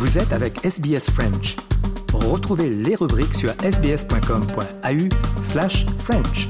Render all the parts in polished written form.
Vous êtes avec SBS French. Retrouvez les rubriques sur sbs.com.au/French.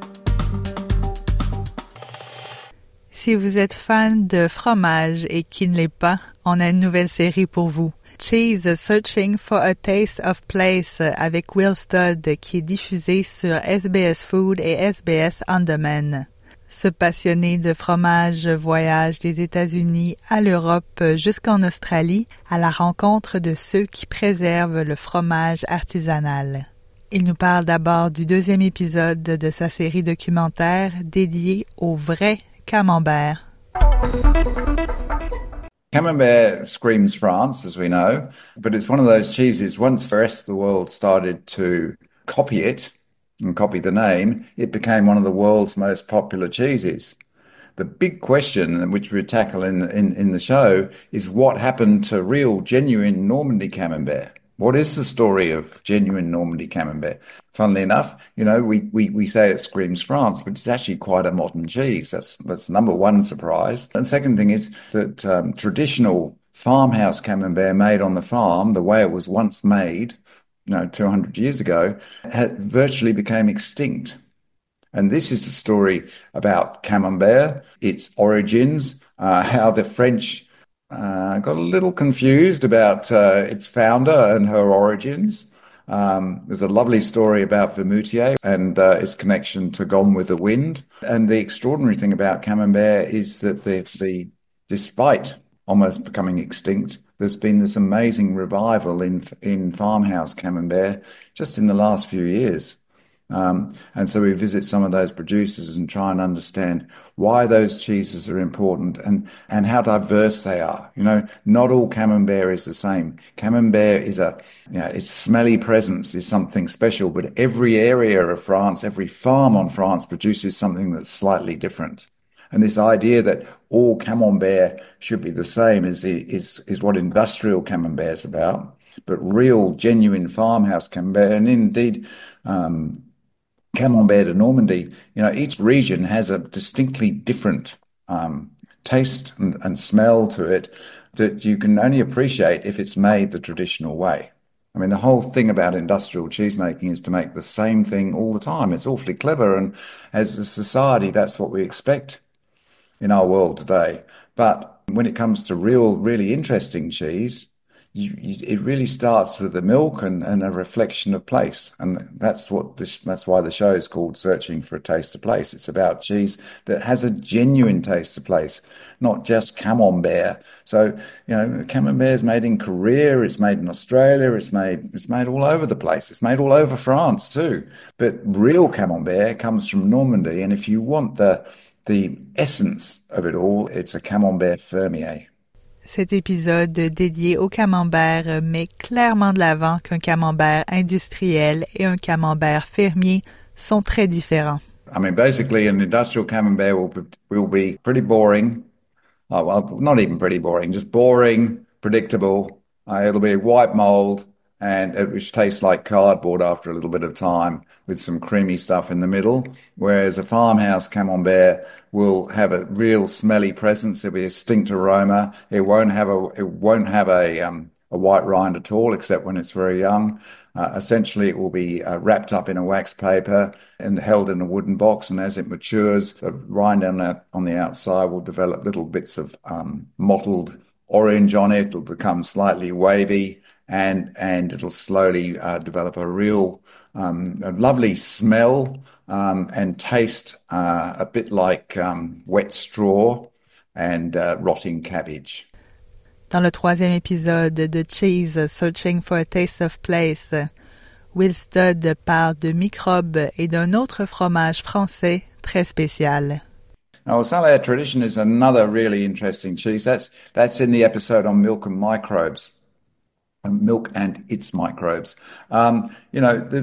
Si vous êtes fan de fromage et qui ne l'est pas, on a une nouvelle série pour vous. Cheese Searching for a Taste of Place avec Will Studd qui est diffusé sur SBS Food et SBS On Demand. Ce passionné de fromage voyage des États-Unis à l'Europe jusqu'en Australie à la rencontre de ceux qui préservent le fromage artisanal. Il nous parle d'abord du deuxième épisode de sa série documentaire dédiée au vrai camembert. Camembert screams France, as we know, but it's one of those cheeses, once the rest of the world started to copy it and copy the name, it became one of the world's most popular cheeses. The big question, which we tackle in the show, is what happened to real, genuine Normandy Camembert? What is the story of genuine Normandy Camembert? Funnily enough, we say it screams France, but it's actually quite a modern cheese. That's number one surprise. And second thing is that traditional farmhouse Camembert made on the farm, the way it was once made, 200 years ago, virtually became extinct. And this is a story about Camembert, its origins, how the French got a little confused about its founder and her origins. There's a lovely story about Vermoutier and its connection to Gone with the Wind. And the extraordinary thing about Camembert is that despite almost becoming extinct, there's been this amazing revival in farmhouse Camembert just in the last few years. And so we visit some of those producers and try and understand why those cheeses are important and how diverse they are. Not all Camembert is the same. Camembert is its smelly presence is something special, but every area of France, every farm on France produces something that's slightly different. And this idea that all Camembert should be the same is what industrial Camembert is about. But real, genuine farmhouse Camembert, and indeed Camembert de Normandy, each region has a distinctly different taste and smell to it that you can only appreciate if it's made the traditional way. I mean, the whole thing about industrial cheesemaking is to make the same thing all the time. It's awfully clever, and as a society, that's what we expect in our world today. But when it comes to really interesting cheese, it really starts with the milk and a reflection of place. And that's why the show is called Searching for a Taste of Place. It's about cheese that has a genuine taste of place, not just Camembert. So, Camembert is made in Korea, it's made in Australia, it's made all over the place. It's made all over France too. But real Camembert comes from Normandy. And if you want the essence of it all, it's a Camembert fermier. Cet épisode dédié au camembert met clairement de l'avant qu'un camembert industriel et un camembert fermier sont très différents. I mean, basically, an industrial camembert will be pretty boring. Well, not even pretty boring, just boring, predictable. It'll be a white mold, which tastes like cardboard after a little bit of time, with some creamy stuff in the middle. Whereas a farmhouse Camembert will have a real smelly presence. There'll be a distinct aroma. It won't have a white rind at all, except when it's very young. Essentially, it will be wrapped up in a wax paper and held in a wooden box. And as it matures, the rind on the outside will develop little bits of mottled orange on it. It'll become slightly wavy, and it'll slowly develop a real a lovely smell and taste a bit like wet straw and rotting cabbage. Dans le troisième épisode de Cheese Searching for a Taste of Place, Will Studd parle de microbes et d'un autre fromage français très spécial. Now, Salaire Tradition is another really interesting cheese. That's in the episode on milk and microbes. Milk and its microbes. You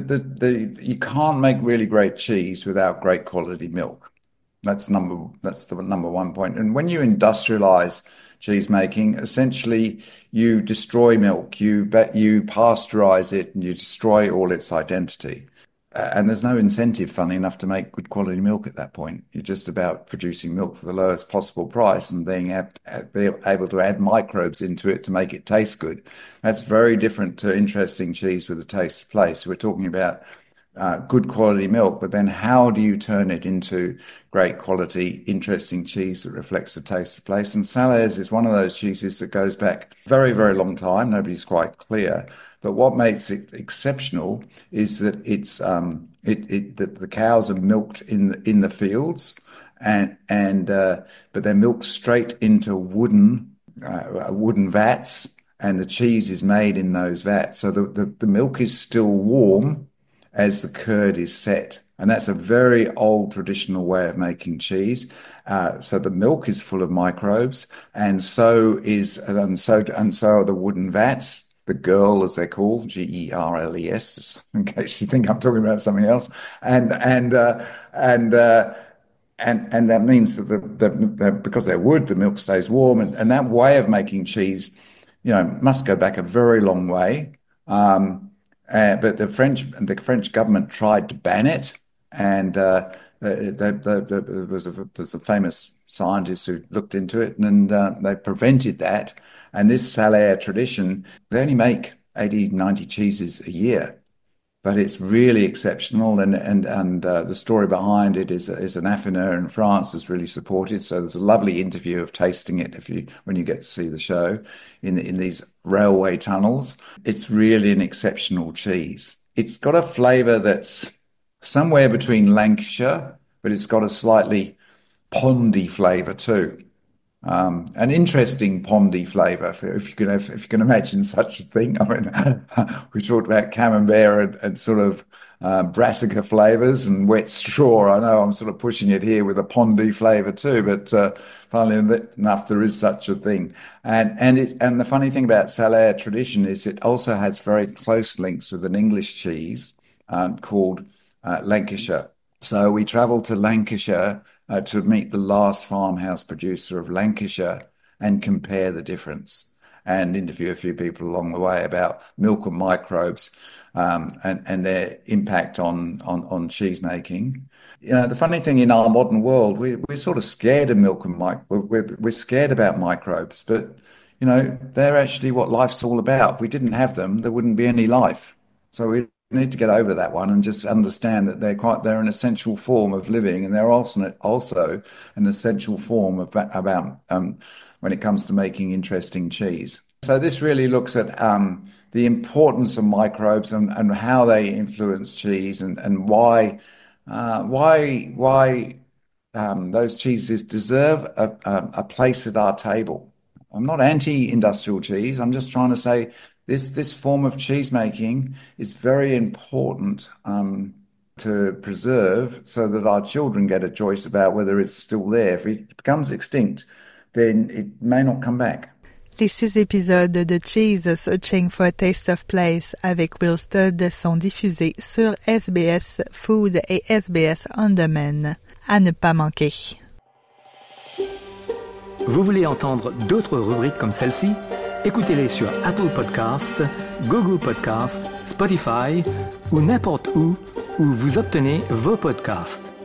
can't make really great cheese without great quality milk. That's the number one point. And when you industrialize cheese making, essentially you destroy milk, you pasteurize it, and you destroy all its identity. And there's no incentive, funny enough, to make good quality milk at that point. You're just about producing milk for the lowest possible price and being able to add microbes into it to make it taste good. That's very different to interesting cheese with a taste of place. We're talking about good quality milk, but then how do you turn it into great quality, interesting cheese that reflects the taste of place? And Salers is one of those cheeses that goes back very, very long time. Nobody's quite clear. But what makes it exceptional is that it's that the cows are milked in the fields, but they're milked straight into wooden vats, and the cheese is made in those vats. So the milk is still warm as the curd is set. And that's a very old traditional way of making cheese. So the milk is full of microbes, and so are the wooden vats. The girl, as they're called, Gerles, just in case you think I'm talking about something else, and that means that because they're wood, the milk stays warm, and that way of making cheese, must go back a very long way. But the French government tried to ban it, and there's a famous scientist who looked into it, and they prevented that. And this Salers tradition, they only make 80, 90 cheeses a year, but it's really exceptional. And the story behind it is an affineur in France is really supported. So there's a lovely interview of tasting it when you get to see the show in these railway tunnels. It's really an exceptional cheese. It's got a flavour that's somewhere between Lancashire, but it's got a slightly pondy flavour too. An interesting pondy flavour, if you can imagine such a thing. I mean, we talked about camembert and sort of brassica flavours and wet straw. I know I'm sort of pushing it here with a pondy flavour too, but funnily enough, there is such a thing. And the funny thing about Salers tradition is it also has very close links with an English cheese called Lancashire. So we travelled to Lancashire to meet the last farmhouse producer of Lancashire and compare the difference, and interview a few people along the way about milk and microbes and their impact on cheese making. The funny thing in our modern world, we're sort of scared of milk and we're scared about microbes, but they're actually what life's all about. If we didn't have them, there wouldn't be any life. So we need to get over that one and just understand that they're an essential form of living, and they're also an essential form about when it comes to making interesting cheese. So this really looks at the importance of microbes and how they influence cheese and why those cheeses deserve a place at our table. I'm not anti-industrial cheese. I'm just trying to say this form of cheese making is very important to preserve so that our children get a choice about whether it's still there. If it becomes extinct, then it may not come back. Les 6 épisodes de Cheese Searching for a Taste of Place avec Will Studd sont diffusés sur SBS Food et SBS On Demand. À ne pas manquer. Vous voulez entendre d'autres rubriques comme celle-ci? Écoutez-les sur Apple Podcasts, Google Podcasts, Spotify ou n'importe où vous obtenez vos podcasts.